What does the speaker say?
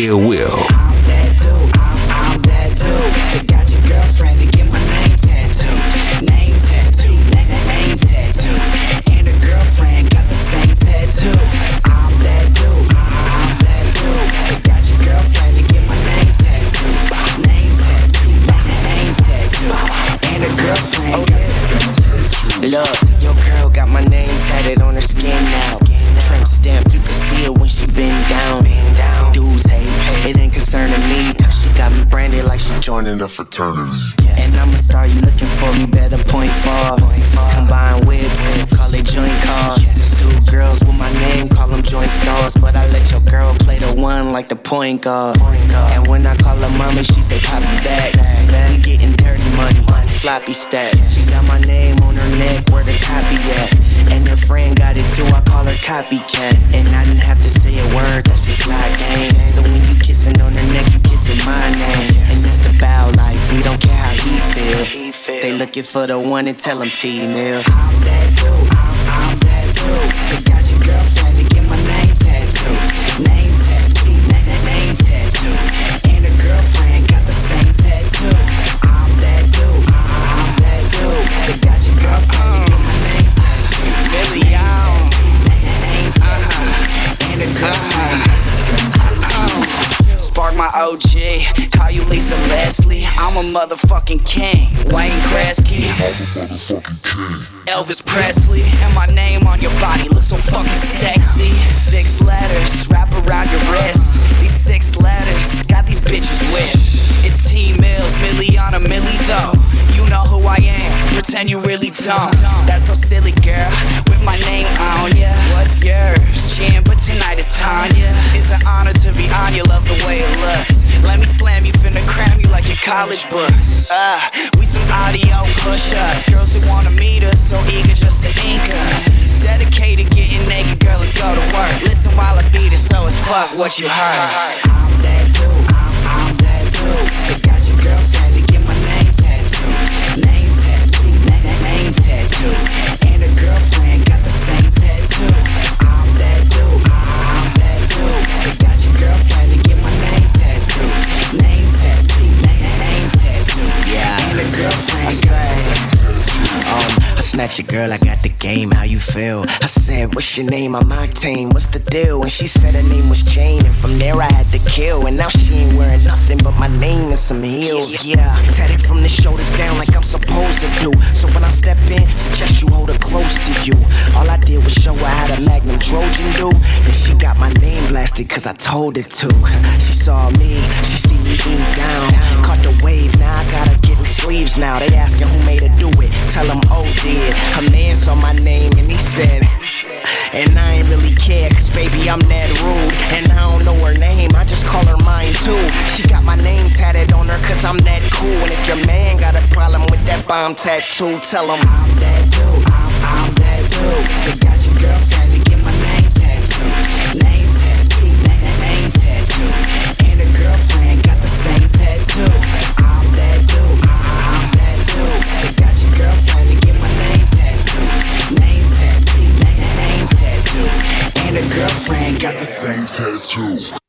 Ill Will. I'm that dude, I'm that dude that got your girlfriend to get my name tattooed. Name tattoo, name tattoo. And her girlfriend got the same tattoo. I'm that dude, I'm that dude that got your girlfriend to get my name tattooed. Name tattoo, name tattoo. And her girlfriend got the same tattoo. Look, your girl got my name tatted on her skin now. Tramp stamp, you can see it when she bend down. Dudes hate, it ain't concerning me. She got me branded like she joining a fraternity. And I'm a star, you looking for me, better point far. Combine whips and call it joint cars. Two girls with my name, call them joint stars. But I let your girl play the one like the point guard. And when I call her mommy, she say pop me back. We getting dirty money, sloppy stacks. She got my name on her neck, where the copy at. And her friend got it too, I call her copycat. And I didn't have to say a word, that's just fly game. So when you kissing on her neck, you kissing my name. And that's the bow life, we don't care how he feel. They looking for the one and tell him T-Mill. I'm that dude, I'm that dude that got your girlfriend to get my name tattooed. Name tattoo, name tattoo. And her girlfriend got the same tattoo. I'm that dude, I'm that dude that got your girlfriend to get my name tattooed. Name tattoo, and her girlfriend got the same tattoo. Spark my OG, call you Lisa Leslie. I'm a motherfucking king, Wayne Gretzky. I'm a motherfucking king, Elvis Presley. And my name on your body looks so fucking sexy. 6 letters, wrap around your wrist. These 6 letters, got these bitches whipped. It's T-Mills, Milliana Millie though. You know who I am, pretend you really don't. That's so silly, girl, with my name on ya. What's yours? Jan, but tonight it's Tanya. It's an honor to be on you, love the way it looks. Let me slam you, finna cram you like your college books. We some audio push-ups. Girls who wanna meet us, so eager just to ink us. Dedicated, getting naked, girl, let's go to work. Listen while I beat it, so it's fuck what you heard. I'm that dude, I'm that dude that got your girlfriend to get my name tattooed. Name tattoo, name tattoo. And her girlfriend got the same tattoo. I'm that dude, I'm that dude that got your girlfriend to get my name tattooed. Name tattoo, name tattoo. Yeah, and her girlfriend got the same tattoo. I snatched your girl, I got the game, how you feel? I said, what's your name? I'm Octane, what's the deal? And she said her name was Jane, and from there I had to kill. And now she ain't wearing nothing but my name and some heels. Yeah, tatted from the shoulders down like I'm supposed to do. So when I step in, suggest you hold her close to you. All I did was show her how the Magnum Trojan do. And she got my name blasted cause I told her to. She saw me, she see me being down. Caught the wave, now I gotta get in sleeves now. They asking who made her do it, tell them O did. Her man saw my name and he said, and I ain't really care cause baby I'm that rude. And I don't know her name, I just call her mine too. She got my name tatted on her cause I'm that cool. And if your man got a problem with that bomb tattoo, tell him I'm that dude, I'm that dude that got your girlfriend to get my name tattooed. Name tattoo, name tattoo. And her girlfriend got the same tattoo. I'm that dude, I'm that dude that got your girlfriend to get my name tattooed. Name tattoo, name tattoo. And her girlfriend got the same tattoo.